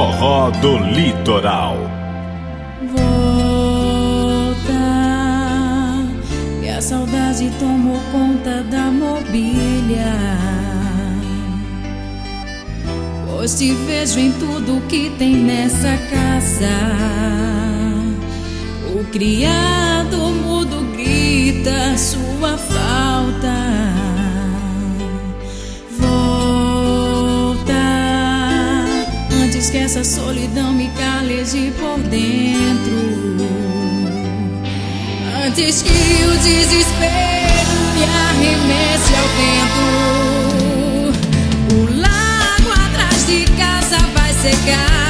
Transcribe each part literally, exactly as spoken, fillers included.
Forró do Litoral. Volta, que a saudade tomou conta da mobília, pois te vejo em tudo que tem nessa casa. O criado mudo grita sua falta. Volta, antes que essa solidão me caleje por dentro, antes que o desespero me arremesse ao vento. O lago atrás de casa vai secar.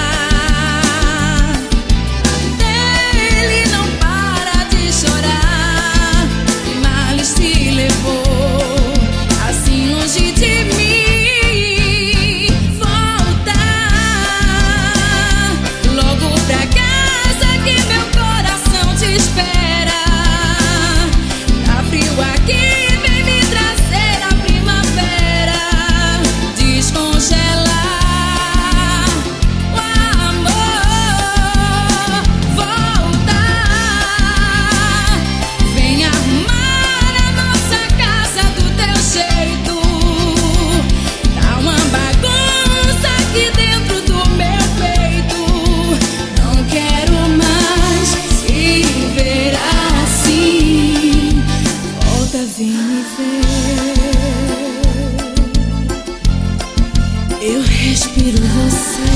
Vem me ver, eu respiro você.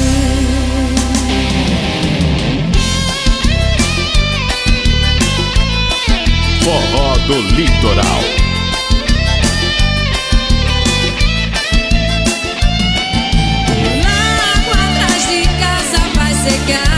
Forró do Litoral. O lago atrás de casa vai secar.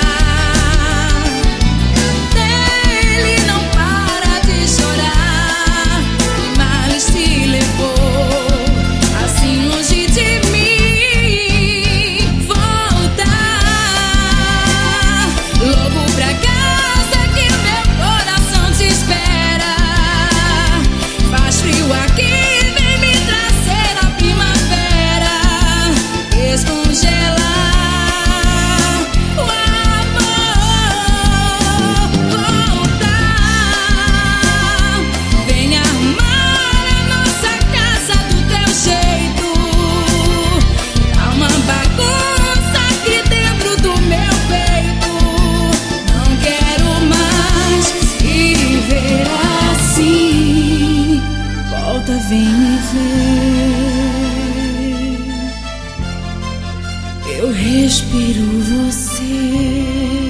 Vem me ver, eu respiro você.